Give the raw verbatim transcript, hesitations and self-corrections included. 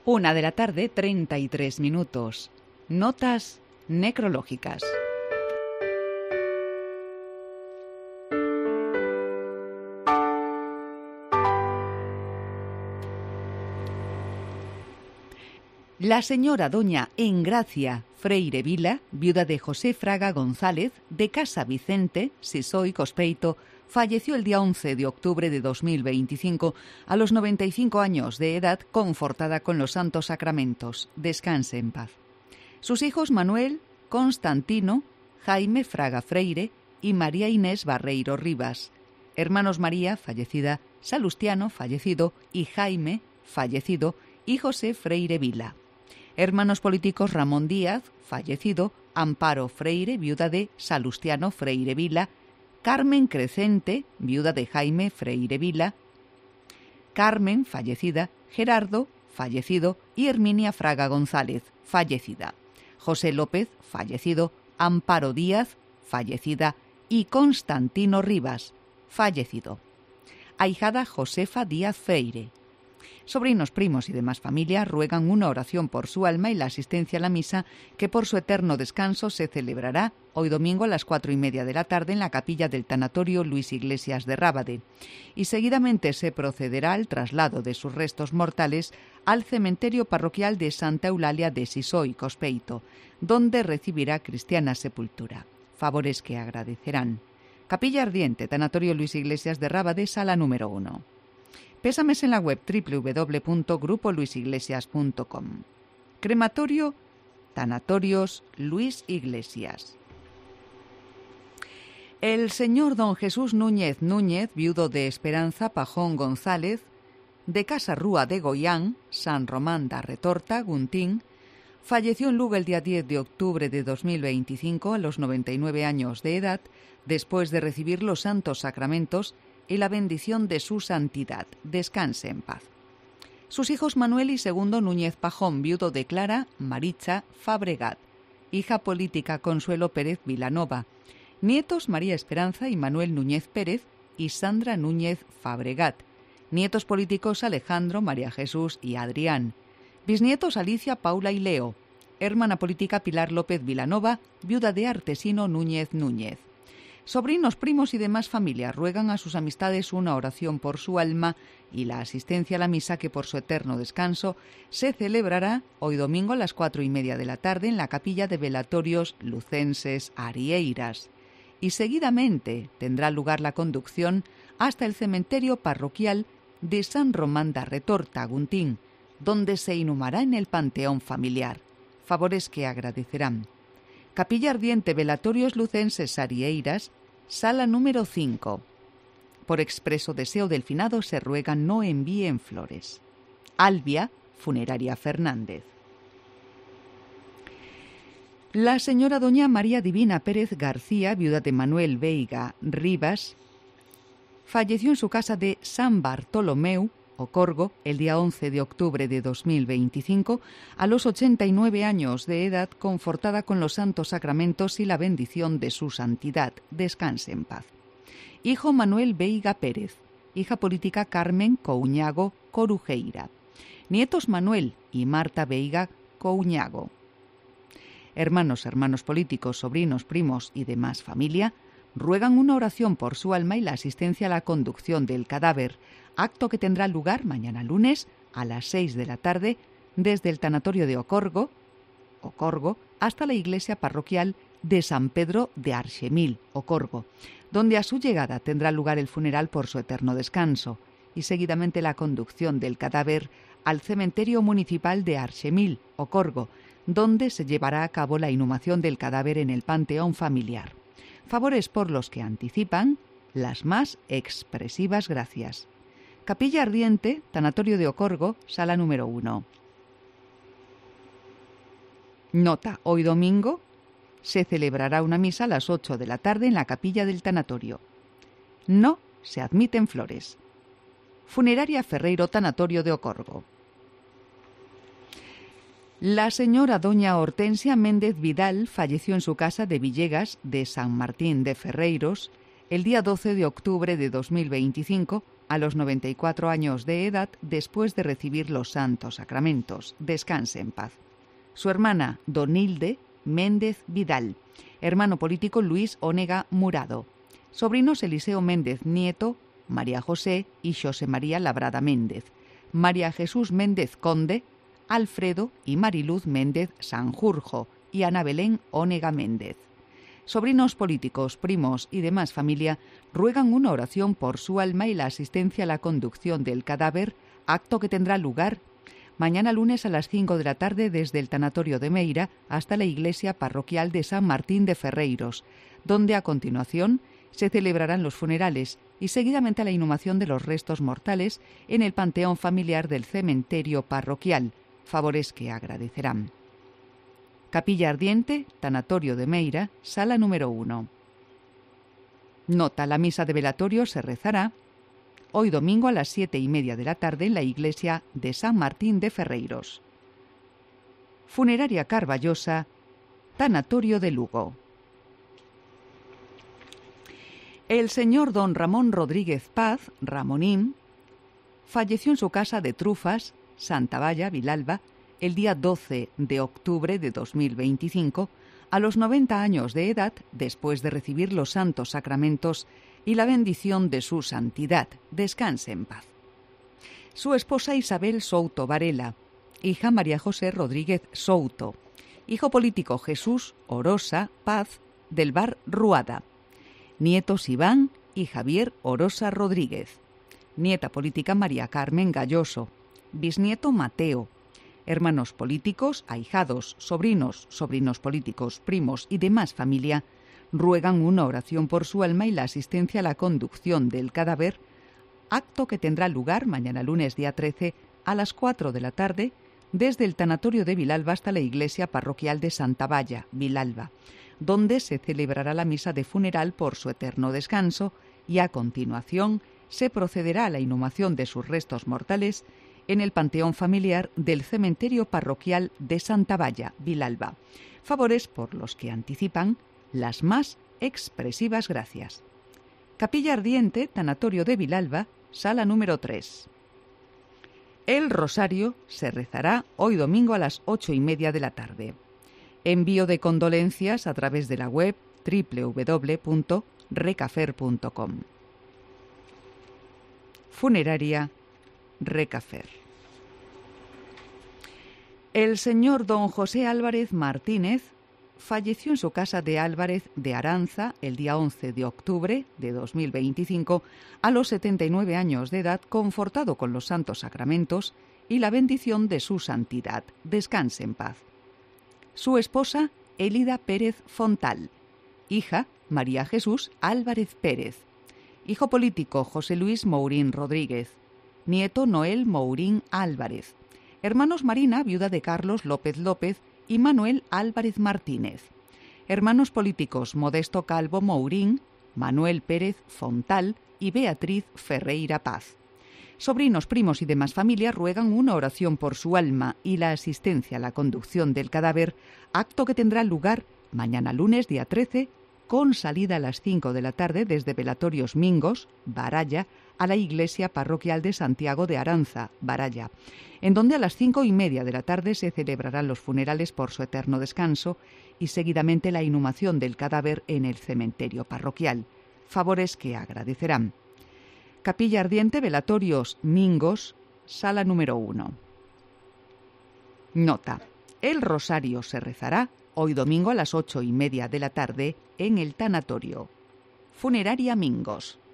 Una de la tarde, treinta y tres minutos. Notas necrológicas. La señora doña Engracia Freire Vila, viuda de José Fraga González, de Casa Vicente, Sisoy, Cospeito, falleció el día once de octubre de dos mil veinticinco a los noventa y cinco años de edad, confortada con los santos sacramentos. Descanse en paz. Sus hijos Manuel, Constantino, Jaime Fraga Freire y María Inés Barreiro Rivas. Hermanos María, fallecida, Salustiano, fallecido, y Jaime, fallecido, y José Freire Vila. Hermanos políticos Ramón Díaz, fallecido, Amparo Freire, viuda de Salustiano Freire Vila, Carmen Crecente, viuda de Jaime Freire Vila, Carmen, fallecida, Gerardo, fallecido, y Herminia Fraga González, fallecida. José López, fallecido, Amparo Díaz, fallecida, y Constantino Rivas, fallecido. Ahijada Josefa Díaz Freire. Sobrinos, primos y demás familia ruegan una oración por su alma y la asistencia a la misa que por su eterno descanso se celebrará hoy domingo a las cuatro y media de la tarde en la capilla del tanatorio Luis Iglesias de Rábade, y seguidamente se procederá al traslado de sus restos mortales al cementerio parroquial de Santa Eulalia de Sisoy, Cospeito, donde recibirá cristiana sepultura. Favores que agradecerán. Capilla Ardiente, tanatorio Luis Iglesias de Rábade, sala número uno. Pésames en la web doble u doble u doble u punto grupo luis iglesias punto com. Crematorio, Tanatorios Luis Iglesias. El señor don Jesús Núñez Núñez, viudo de Esperanza Pajón González, de Casa Rúa de Goián, San Román da Retorta, Guntín, falleció en Lugo el día diez de octubre de dos mil veinticinco a los noventa y nueve años de edad, después de recibir los santos sacramentos y la bendición de su santidad. Descanse en paz. Sus hijos Manuel y Segundo Núñez Pajón, viudo de Clara Maricha Fabregat, hija política Consuelo Pérez Vilanova, nietos María Esperanza y Manuel Núñez Pérez y Sandra Núñez Fabregat, nietos políticos Alejandro, María Jesús y Adrián, bisnietos Alicia, Paula y Leo, hermana política Pilar López Vilanova, viuda de Artesino Núñez Núñez. Sobrinos, primos y demás familia ruegan a sus amistades una oración por su alma y la asistencia a la misa que por su eterno descanso se celebrará hoy domingo a las cuatro y media de la tarde en la capilla de velatorios lucenses Arieiras, y seguidamente tendrá lugar la conducción hasta el cementerio parroquial de San Román da Retorta, Guntín, donde se inhumará en el panteón familiar. Favores que agradecerán. Capilla Ardiente, velatorios lucenses Arieiras, sala número cinco. Por expreso deseo del finado se ruega no envíen flores. Albia, funeraria Fernández. La señora doña María Divina Pérez García, viuda de Manuel Veiga Rivas, falleció en su casa de San Bartolomeu, Ocorgo, el día once de octubre de dos mil veinticinco, a los ochenta y nueve años de edad, confortada con los santos sacramentos y la bendición de su santidad. Descanse en paz. Hijo Manuel Veiga Pérez, hija política Carmen Couñago Corujeira, nietos Manuel y Marta Veiga Couñago. Hermanos, hermanos políticos, sobrinos, primos y demás familia ruegan una oración por su alma y la asistencia a la conducción del cadáver, acto que tendrá lugar mañana lunes a las seis de la tarde desde el tanatorio de Ocorgo, Ocorgo hasta la iglesia parroquial de San Pedro de Arxemil, Ocorgo, donde a su llegada tendrá lugar el funeral por su eterno descanso y seguidamente la conducción del cadáver al cementerio municipal de Arxemil, Ocorgo, donde se llevará a cabo la inhumación del cadáver en el panteón familiar. Favores por los que anticipan las más expresivas gracias. Capilla Ardiente, tanatorio de Ocorgo, sala número uno. Nota: hoy domingo se celebrará una misa a las ocho de la tarde en la capilla del tanatorio. No se admiten flores. Funeraria Ferreiro, tanatorio de Ocorgo. La señora doña Hortensia Méndez Vidal falleció en su casa de Villegas de San Martín de Ferreiros el día doce de octubre de dos mil veinticinco a los noventa y cuatro años de edad después de recibir los santos sacramentos. Descanse en paz. Su hermana, Donilde Méndez Vidal. Hermano político, Luis Onega Murado. Sobrinos, Eliseo Méndez Nieto, María José y José María Labrada Méndez. María Jesús Méndez Conde, Alfredo y Mariluz Méndez Sanjurjo y Ana Belén Onega Méndez. Sobrinos políticos, primos y demás familia ruegan una oración por su alma y la asistencia a la conducción del cadáver, acto que tendrá lugar mañana lunes a las cinco de la tarde desde el tanatorio de Meira hasta la iglesia parroquial de San Martín de Ferreiros, donde a continuación se celebrarán los funerales y seguidamente la inhumación de los restos mortales en el panteón familiar del cementerio parroquial, favores que agradecerán. Capilla Ardiente, tanatorio de Meira, sala número uno. Nota: la misa de velatorio se rezará hoy domingo a las siete y media de la tarde en la iglesia de San Martín de Ferreiros. Funeraria Carballosa, tanatorio de Lugo. El señor don Ramón Rodríguez Paz, Ramonín, falleció en su casa de Trufas, Santa Valla, Vilalba, el día doce de octubre de dos mil veinticinco, a los noventa años de edad, después de recibir los santos sacramentos y la bendición de su santidad. Descanse en paz. Su esposa Isabel Souto Varela, hija María José Rodríguez Souto, hijo político Jesús Orosa Paz del Bar Ruada, nietos Iván y Javier Orosa Rodríguez, nieta política María Carmen Galloso, bisnieto Mateo, hermanos políticos, ahijados, sobrinos, sobrinos políticos, primos y demás familia ruegan una oración por su alma y la asistencia a la conducción del cadáver, acto que tendrá lugar mañana lunes día trece a las cuatro de la tarde desde el tanatorio de Vilalba hasta la iglesia parroquial de Santa Valla, Vilalba, donde se celebrará la misa de funeral por su eterno descanso y a continuación se procederá a la inhumación de sus restos mortales en el panteón familiar del cementerio parroquial de Santa Valla, Vilalba, favores por los que anticipan las más expresivas gracias. Capilla Ardiente, tanatorio de Vilalba, sala número tres. El rosario se rezará hoy domingo a las ocho y media de la tarde. Envío de condolencias a través de la web doble u doble u doble u punto recafer punto com. Funeraria Recafer. El señor don José Álvarez Martínez falleció en su casa de Álvarez de Aranza el día once de octubre de dos mil veinticinco a los setenta y nueve años de edad, confortado con los santos sacramentos y la bendición de su santidad. Descanse en paz. Su esposa, Elida Pérez Fontal, hija, María Jesús Álvarez Pérez, hijo político, José Luis Mourín Rodríguez, nieto, Noel Mourín Álvarez, hermanos Marina, viuda de Carlos López López, y Manuel Álvarez Martínez, hermanos políticos, Modesto Calvo Mourín, Manuel Pérez Fontal y Beatriz Ferreira Paz. Sobrinos, primos y demás familia ruegan una oración por su alma y la asistencia a la conducción del cadáver, acto que tendrá lugar mañana lunes día trece, con salida a las cinco de la tarde desde Velatorios Mingos, Baralla, a la iglesia parroquial de Santiago de Aranza, Baralla, en donde a las cinco y media de la tarde se celebrarán los funerales por su eterno descanso y seguidamente la inhumación del cadáver en el cementerio parroquial, favores que agradecerán. Capilla Ardiente, Velatorios Mingos, sala número uno. Nota: el rosario se rezará hoy domingo a las ocho y media de la tarde en el tanatorio. Funeraria Mingos.